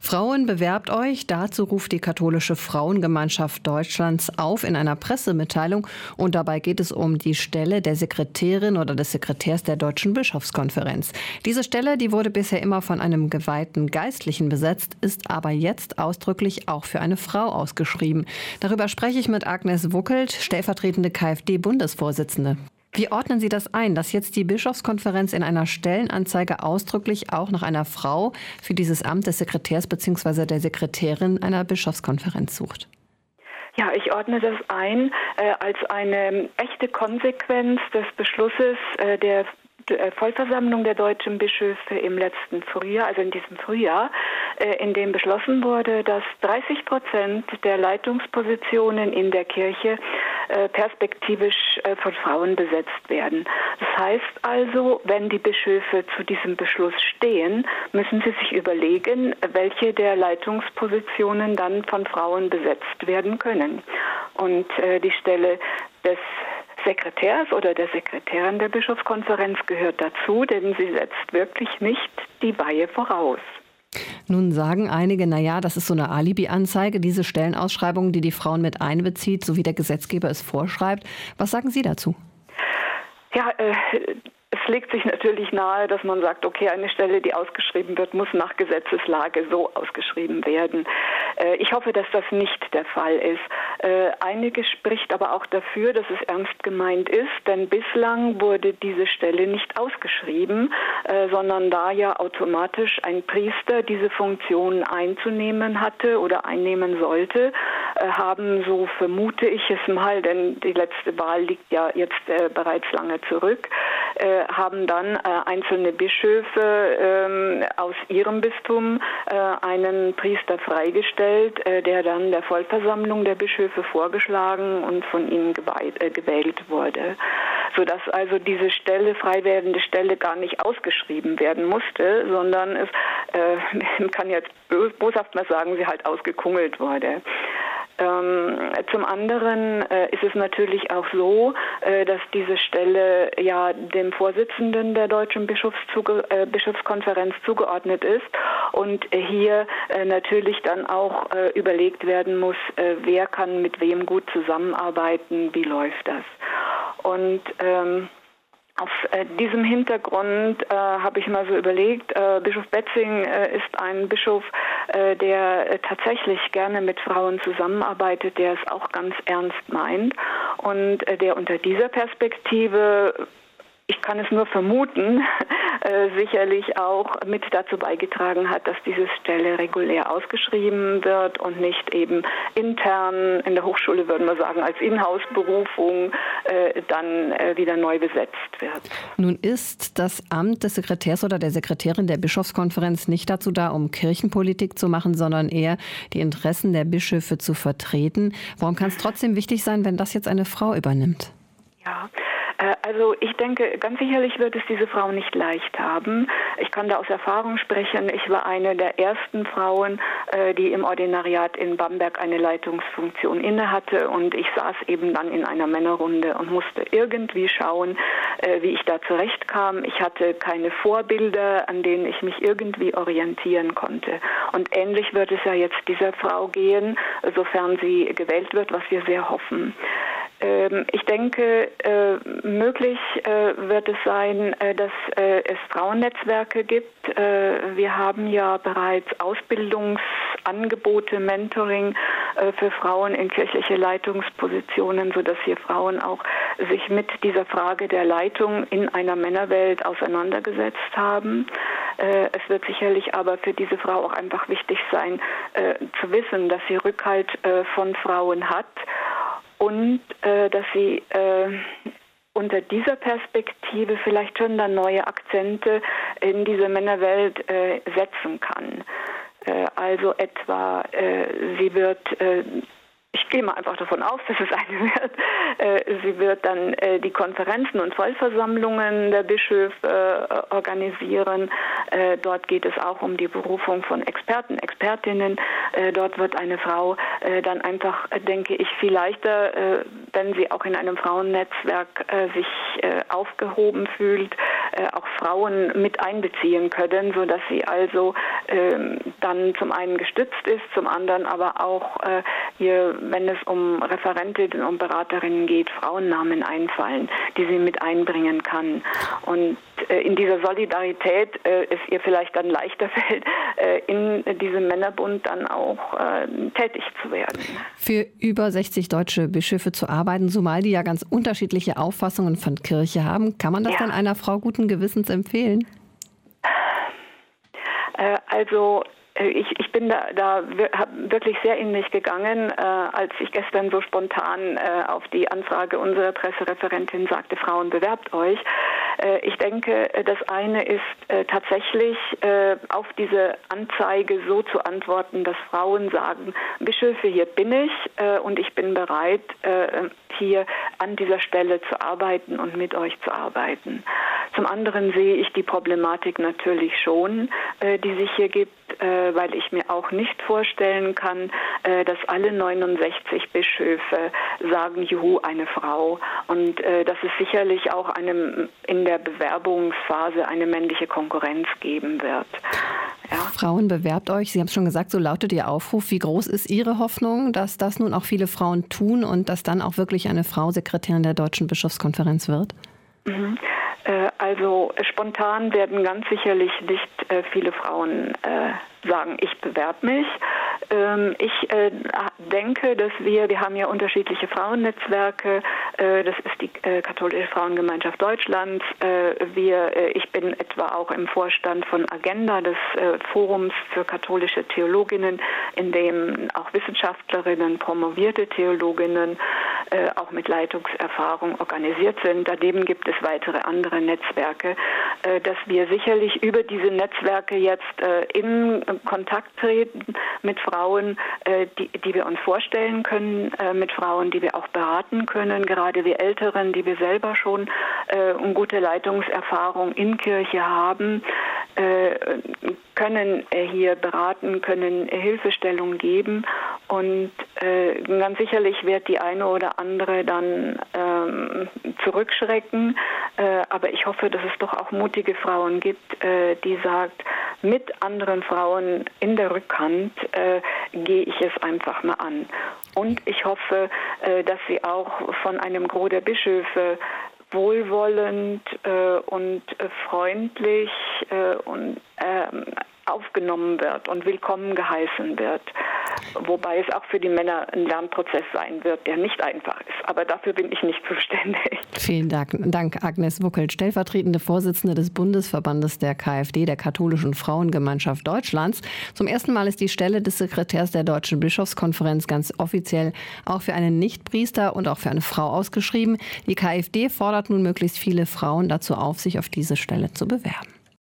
Frauen, bewerbt euch. Dazu ruft die Katholische Frauengemeinschaft Deutschlands auf in einer Pressemitteilung. Und dabei geht es um die Stelle der Sekretärin oder des Sekretärs der Deutschen Bischofskonferenz. Diese Stelle, die wurde bisher immer von einem geweihten Geistlichen besetzt, ist aber jetzt ausdrücklich auch für eine Frau ausgeschrieben. Darüber spreche ich mit Agnes Wuckelt, stellvertretende KfD-Bundesvorsitzende. Wie ordnen Sie das ein, dass jetzt die Bischofskonferenz in einer Stellenanzeige ausdrücklich auch nach einer Frau für dieses Amt des Sekretärs bzw. der Sekretärin einer Bischofskonferenz sucht? Ja, ich ordne das ein als eine echte Konsequenz des Beschlusses der Vollversammlung der deutschen Bischöfe im letzten Frühjahr, also in diesem Frühjahr, in dem beschlossen wurde, dass 30% der Leitungspositionen in der Kirche perspektivisch von Frauen besetzt werden. Das heißt also, wenn die Bischöfe zu diesem Beschluss stehen, müssen sie sich überlegen, welche der Leitungspositionen dann von Frauen besetzt werden können. Und die Stelle des Sekretärs oder der Sekretärin der Bischofskonferenz gehört dazu, denn sie setzt wirklich nicht die Weihe voraus. Nun sagen einige, das ist so eine Alibi-Anzeige, diese Stellenausschreibung, die die Frauen mit einbezieht, so wie der Gesetzgeber es vorschreibt. Was sagen Sie dazu? Ja, es legt sich natürlich nahe, dass man sagt, okay, eine Stelle, die ausgeschrieben wird, muss nach Gesetzeslage so ausgeschrieben werden. Ich hoffe, dass das nicht der Fall ist. Einiges spricht aber auch dafür, dass es ernst gemeint ist, denn bislang wurde diese Stelle nicht ausgeschrieben, sondern da ja automatisch ein Priester diese Funktion einzunehmen hatte oder einnehmen sollte, haben, so vermute ich es mal, denn die letzte Wahl liegt ja jetzt bereits lange zurück, haben dann einzelne Bischöfe aus ihrem Bistum einen Priester freigestellt, der dann der Vollversammlung der Bischöfe vorgeschlagen und von ihnen gewählt wurde, sodass also diese Stelle, frei werdende Stelle, gar nicht ausgeschrieben werden musste, sondern es, man kann jetzt boshaft mal sagen, sie halt ausgekungelt wurde. Zum anderen ist es natürlich auch so, dass diese Stelle ja dem Vorsitzenden der Deutschen Bischofskonferenz zugeordnet ist und hier natürlich dann auch überlegt werden muss, wer kann mit wem gut zusammenarbeiten, wie läuft das. Und auf diesem Hintergrund habe ich mal so überlegt, Bischof Betzing ist ein Bischof, der tatsächlich gerne mit Frauen zusammenarbeitet, der es auch ganz ernst meint und der unter dieser Perspektive, ich kann es nur vermuten, sicherlich auch mit dazu beigetragen hat, dass diese Stelle regulär ausgeschrieben wird und nicht eben intern, in der Hochschule würden wir sagen, als Inhouse-Berufung dann wieder neu besetzt wird. Nun ist das Amt des Sekretärs oder der Sekretärin der Bischofskonferenz nicht dazu da, um Kirchenpolitik zu machen, sondern eher die Interessen der Bischöfe zu vertreten. Warum kann es trotzdem wichtig sein, wenn das jetzt eine Frau übernimmt? Ja, also ich denke, ganz sicherlich wird es diese Frau nicht leicht haben. Ich kann da aus Erfahrung sprechen. Ich war eine der ersten Frauen, die im Ordinariat in Bamberg eine Leitungsfunktion innehatte und ich saß eben dann in einer Männerrunde und musste irgendwie schauen, wie ich da zurechtkam. Ich hatte keine Vorbilder, an denen ich mich irgendwie orientieren konnte. Und ähnlich wird es ja jetzt dieser Frau gehen, sofern sie gewählt wird, was wir sehr hoffen. Ich denke, möglich wird es sein, dass es Frauennetzwerke gibt. Wir haben ja bereits Ausbildungsangebote, Mentoring für Frauen in kirchliche Leitungspositionen, sodass hier Frauen auch sich mit dieser Frage der Leitung in einer Männerwelt auseinandergesetzt haben. Es wird sicherlich aber für diese Frau auch einfach wichtig sein, zu wissen, dass sie Rückhalt von Frauen hat. Und dass sie unter dieser Perspektive vielleicht schon dann neue Akzente in diese Männerwelt setzen kann. Also etwa, sie wird, ich gehe mal einfach davon aus, dass es eine wird, sie wird dann die Konferenzen und Vollversammlungen der Bischöfe organisieren. Dort geht es auch um die Berufung von Experten, Expertinnen. Dort wird eine Frau dann einfach, denke ich, viel leichter, wenn sie auch in einem Frauennetzwerk sich aufgehoben fühlt, auch Frauen mit einbeziehen können, sodass sie also dann zum einen gestützt ist, zum anderen aber auch, wenn es um Referentinnen und Beraterinnen geht, Frauennamen einfallen, die sie mit einbringen kann. Und in dieser Solidarität es ihr vielleicht dann leichter fällt, in diesem Männerbund dann auch tätig zu werden. Für über 60 deutsche Bischöfe zu arbeiten, zumal die ja ganz unterschiedliche Auffassungen von Kirche haben, kann man das dann einer Frau guten Gewissens empfehlen? Also ich bin da wirklich sehr in mich gegangen, als ich gestern so spontan auf die Anfrage unserer Pressereferentin sagte, Frauen, bewerbt euch. Ich denke, das eine ist tatsächlich auf diese Anzeige so zu antworten, dass Frauen sagen, Bischöfe, hier bin ich und ich bin bereit, hier an dieser Stelle zu arbeiten und mit euch zu arbeiten. Zum anderen sehe ich die Problematik natürlich schon, die sich hier gibt, weil ich mir auch nicht vorstellen kann, dass alle 69 Bischöfe sagen, juhu, eine Frau. Und dass es sicherlich auch in der Bewerbungsphase eine männliche Konkurrenz geben wird. Ja. Frauen, bewerbt euch. Sie haben es schon gesagt, so lautet Ihr Aufruf. Wie groß ist Ihre Hoffnung, dass das nun auch viele Frauen tun und dass dann auch wirklich eine Frau Sekretärin der Deutschen Bischofskonferenz wird? Also spontan werden ganz sicherlich nicht viele Frauen sagen, ich bewerbe mich. Ich denke, dass wir haben ja unterschiedliche Frauennetzwerke. Das ist die Katholische Frauengemeinschaft Deutschlands. Ich bin etwa auch im Vorstand von Agenda, des Forums für katholische Theologinnen, in dem auch Wissenschaftlerinnen, promovierte Theologinnen, auch mit Leitungserfahrung organisiert sind. Daneben gibt es weitere andere Netzwerke, dass wir sicherlich über diese Netzwerke jetzt in Kontakt treten mit Frauen, die wir uns vorstellen können, mit Frauen, die wir auch beraten können, gerade wir Älteren, die wir selber schon gute Leitungserfahrung in Kirche haben, können hier beraten, können Hilfestellung geben und ganz sicherlich wird die eine oder andere dann zurückschrecken, aber ich hoffe, dass es doch auch mutige Frauen gibt, die sagt, mit anderen Frauen in der Rückhand gehe ich es einfach mal an. Und ich hoffe, dass sie auch von einem Gros der Bischöfe wohlwollend und freundlich und aufgenommen wird und willkommen geheißen wird. Wobei es auch für die Männer ein Lernprozess sein wird, der nicht einfach ist. Aber dafür bin ich nicht zuständig. Vielen Dank, Agnes Wuckelt, stellvertretende Vorsitzende des Bundesverbandes der KfD, der Katholischen Frauengemeinschaft Deutschlands. Zum ersten Mal ist die Stelle des Sekretärs der Deutschen Bischofskonferenz ganz offiziell auch für einen Nichtpriester und auch für eine Frau ausgeschrieben. Die KfD fordert nun möglichst viele Frauen dazu auf, sich auf diese Stelle zu bewerben.